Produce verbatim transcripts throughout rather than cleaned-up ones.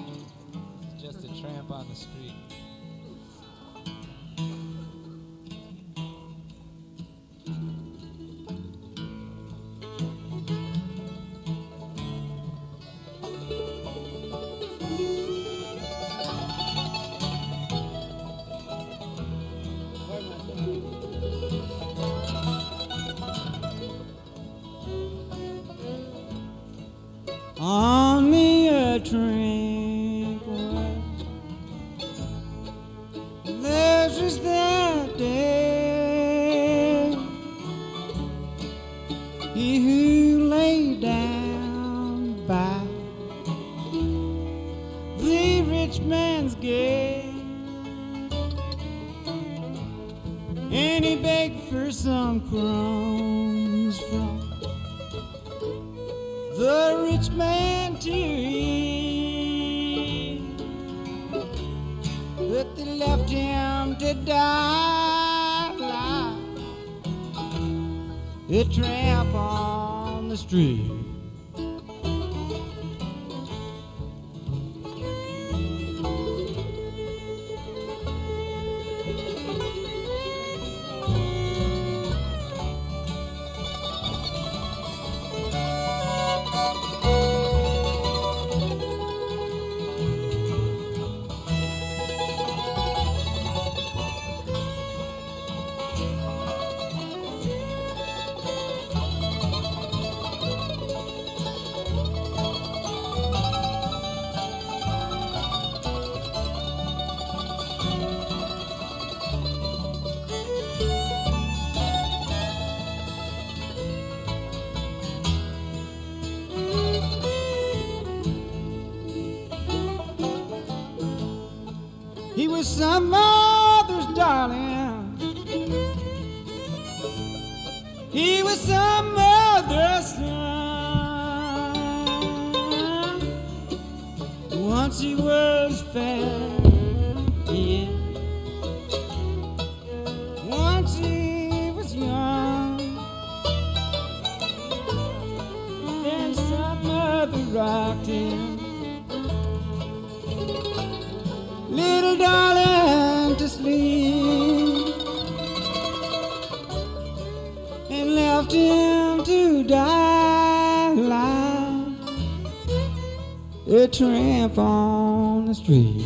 Just a tramp on the street. On me a tramp there's just that day he who lay down by the rich man's gate and he begged for some crumbs from the rich man to eat, but they left him to die like a tramp on the street. He was some mother's darling. He was some mother's son. Once he was fair, yeah. Once he was young. Then some mother rocked him. Little darling to sleep and left him to die like a tramp on the street.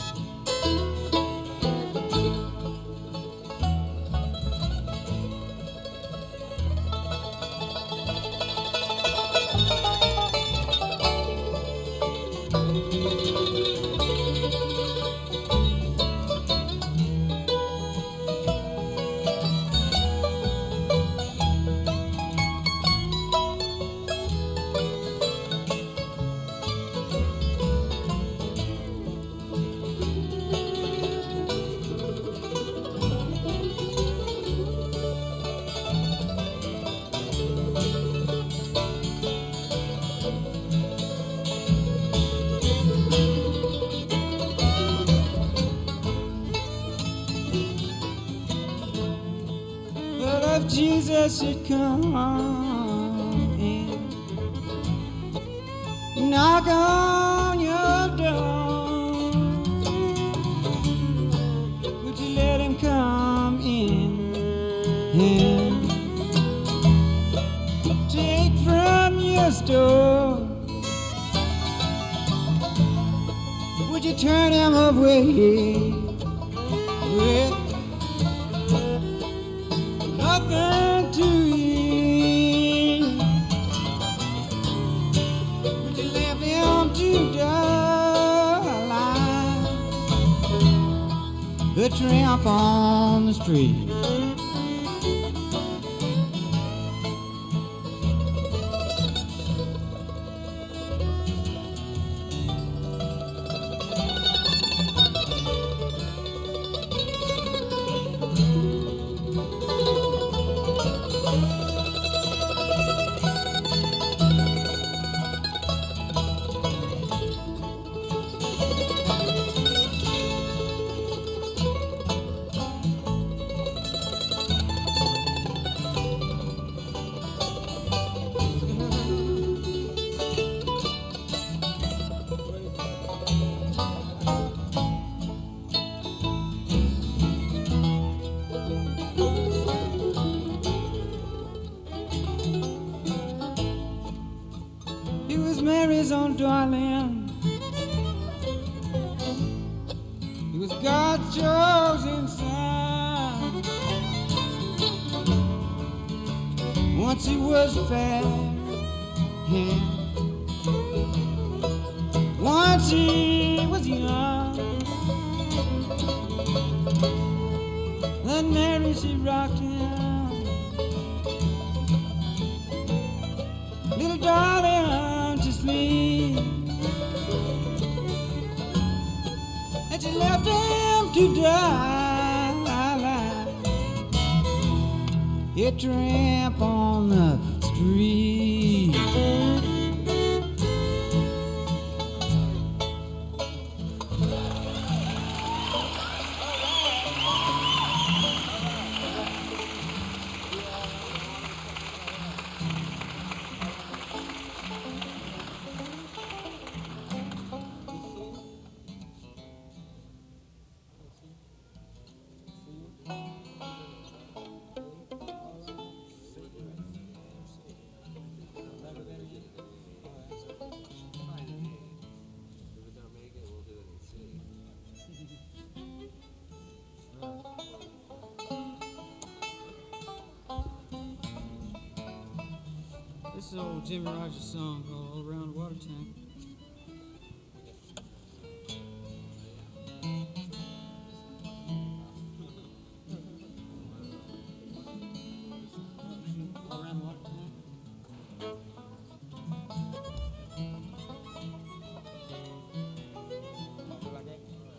If Jesus should come and knock on your door, would you let him come in and take from your store? Would you turn him away with nothing to eat? Would you leave him to die like a tramp on the street? his own darling. He was God's chosen son. Once he was fair, yeah. Once he was young. Then Mary, she rocked him. Little darling, to sleep. And she left him to die. He tramp on the street. This is an old Jimmy Rogers song called